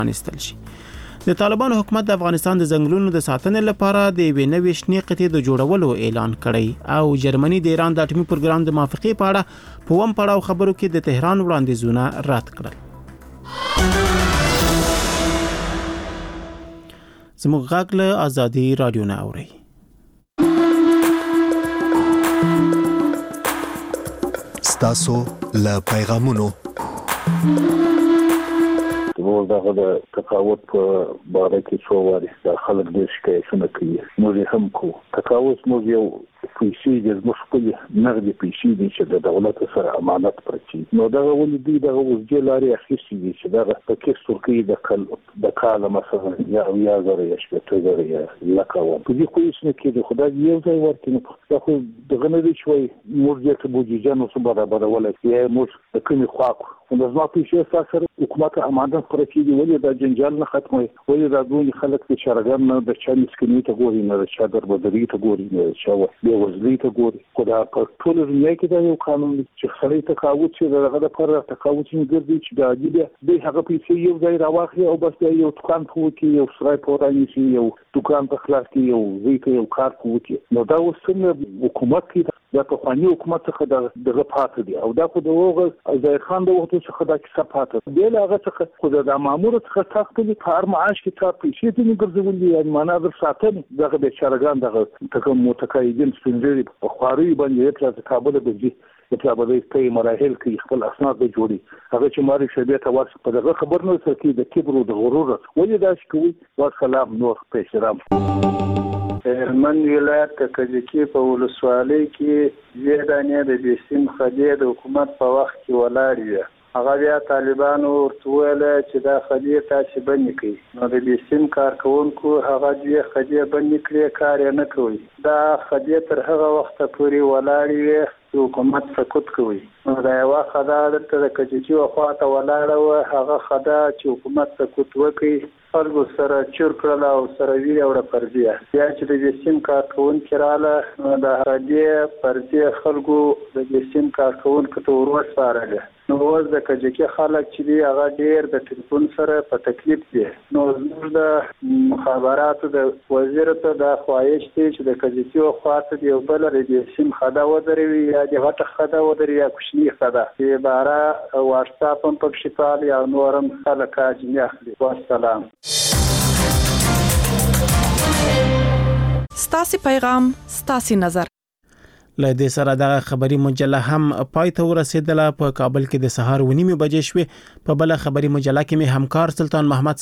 انستل شي. د طالبانو حکومت د افغانستان د ځنګلونو د ساتنې لپاره د یوې نوې شنې قطعې د جوړولو اعلان کړی او جرمني د ایران د اټومي پروګرام د موافقې په اړه په وم پړاو خبرو کې د تهران وړاندیزونه رد کړل. زموږ غږ له آزادي رادیو نه اوري. ستاسو له پیغامونو دغه د تقاعد په باره کې څو واري د خلک د شکایتونه کوي. موږ هم کوو تقاعد موږ یو پیسې د مخکې نغدي پیسې دي چې د دولت سره امانت پرچی نو دا ولې دی دا وځي لاري اخیستي دي چې دا په کې سورکې د کال مثلا یا زره یا شپته زره یا لکه په دې کویس نه کې د خدای یو ځای ورته نو خو دغه نه دی شوی موږ ته بوجیجانو سره برابر ولې یا موږ د کومي خواکو نو زما پیسې سره حکومت امانت پرچی دی ولې دا جنجال نه ختموي ولې دا دوی خلک چې شرګان نه د چا مسکینی ته ګوري نه د چا دربدري ته ګوري نه چا وزلي ته ګوري خدا په ټول دنیا کې دا یو قانون دی چې خلک تقاعد چې دغه لپاره تقاعد چې ګرځي چې دا دی د هغه پیسې یو ځای راوخلي او بس یو دکان کوي یو سرای پورانی شي یو دکان په خلاص کې یو ځای یو کار کوي نو دا وسنه حکومت کې دا په خواني حکومت څخه دغه پاتې دي او دا خو د وغه ځای خان د وخت څخه دا کیسه پاتې دی هغه څخه خو د مامور څخه تاخلي په هر معاش کې تا پیسې دې ګرځولې یعنی معنا در ساتنه دغه د شرګان دغه تکم متقاعدین سپینځري په خواري باندې په کابل کې چې په دې مراحل کې خپل اسناد به جوړي هغه چې ماري شبيه تواس په دغه خبر نه سره کې د کبر او د غرور ولې دا شکوي والسلام نور په احترام. هلمند ولایت کجکی په ولسوالۍ کې زیدانې د بیسیم خدای د حکومت په وخت کې ولاړ وي هغه بیا طالبانو ورته ویل چې دا خدای تاسو بند کړئ نو د بیسیم کارکونکو هغه دې خدای بند کړی کار نه کوي دا خدای تر هغه وخت پورې ولاړ وي حکومت سکوت کوي نو دا یو خدای د کجکی خواته ولاړ و هغه خدای چې حکومت سکوت وکړي خلکو سره چور کړل او سره وی او پرځه یا چې د بیسیم کارکونکو رااله د هغه پرځه خلکو د بیسیم کارکونکو ته ورسپارل نو اوس د کجکی خلک چې دی هغه ډیر د ټلیفون سره په تکلیف دي نو د مخابراتو د وزیر ته د خواهش دی چې د کجکی خواته دی بل ریډیشن خدا ودروي یا د غټه خدا ودروي یا کوشنی خدا چې بارا واتس اپ هم په شپال یا نورم خلک اجنه اخلي والسلام. ستاسي پیغام ستاسي نظر له دې سره د خبري مجله هم پای ته ورسېدله په کابل کې د سهار 9:30 بجې شوې په بل خبري مجله کې مې همکار سلطان محمد